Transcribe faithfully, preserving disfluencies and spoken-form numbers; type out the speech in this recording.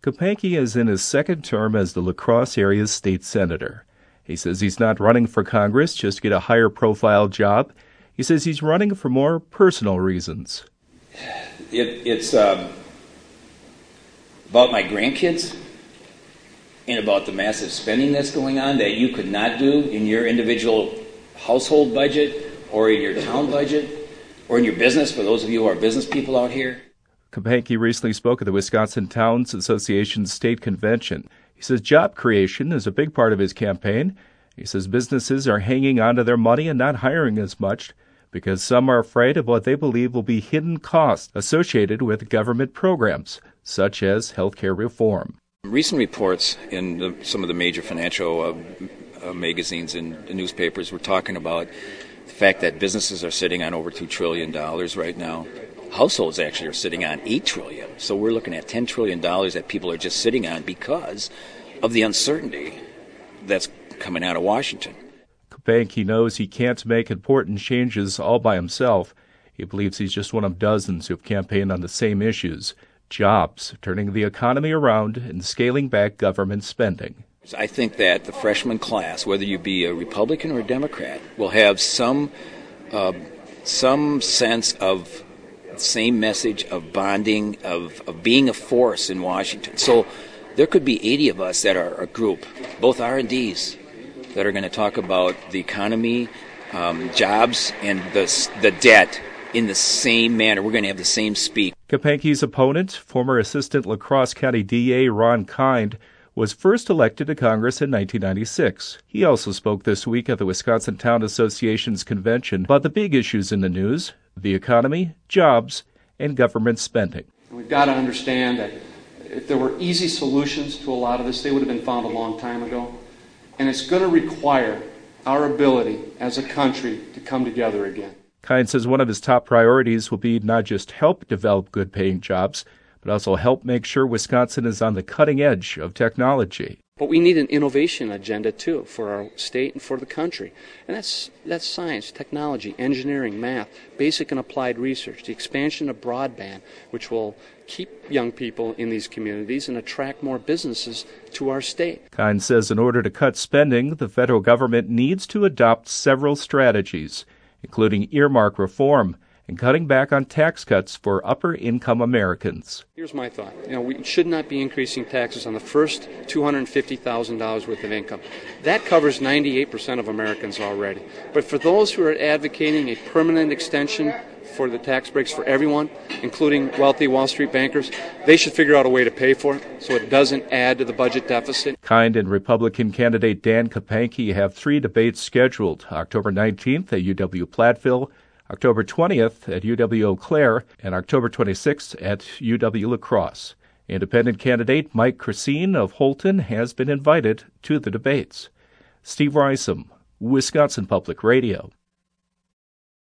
Kopenke is in his second term as the La Crosse area's state senator. He says he's not running for Congress just to get a higher profile job. He says he's running for more personal reasons. It, it's um, about my grandkids and about the massive spending that's going on that you could not do in your individual household budget or in your town budget or in your business, for those of you who are business people out here. Kopenke recently spoke at the Wisconsin Towns Association State Convention. He says job creation is a big part of his campaign. He says businesses are hanging on to their money and not hiring as much because some are afraid of what they believe will be hidden costs associated with government programs, such as health care reform. Recent reports in the, some of the major financial uh, uh, magazines and newspapers were talking about the fact that businesses are sitting on over two trillion dollars right now. Households actually are sitting on eight trillion dollars. So we're looking at ten trillion dollars that people are just sitting on because of the uncertainty that's coming out of Washington. Kopenke knows he can't make important changes all by himself. He believes he's just one of dozens who've campaigned on the same issues: jobs, turning the economy around, and scaling back government spending. I think that the freshman class, whether you be a Republican or a Democrat, will have some uh, some sense of the same message of bonding, of, of being a force in Washington. So there could be eighty of us that are a group, both R and Ds, that are going to talk about the economy, um, jobs, and the, the debt in the same manner. We're going to have the same speak. Kopenke's opponent, former Assistant La Crosse County D A Ron Kind, was first elected to Congress in nineteen ninety-six. He also spoke this week at the Wisconsin Town Association's convention about the big issues in the news: the economy, jobs, and government spending. We've got to understand that if there were easy solutions to a lot of this, they would have been found a long time ago. And it's going to require our ability as a country to come together again. Kind says one of his top priorities will be not just help develop good-paying jobs, but also help make sure Wisconsin is on the cutting edge of technology. But we need an innovation agenda, too, for our state and for the country. And that's that's science, technology, engineering, math, basic and applied research, the expansion of broadband, which will keep young people in these communities and attract more businesses to our state. Kind says in order to cut spending, the federal government needs to adopt several strategies, including earmark reform and cutting back on tax cuts for upper-income Americans. Here's my thought. You know, we should not be increasing taxes on the first two hundred fifty thousand dollars worth of income. That covers ninety-eight percent of Americans already. But for those who are advocating a permanent extension for the tax breaks for everyone, including wealthy Wall Street bankers, they should figure out a way to pay for it so it doesn't add to the budget deficit. Kind and Republican candidate Dan Kopenke have three debates scheduled: October nineteenth at U W Platteville, October twentieth at U W Eau Claire, and October twenty-sixth at U W La Crosse. Independent candidate Mike Christine of Holton has been invited to the debates. Steve Risom, Wisconsin Public Radio.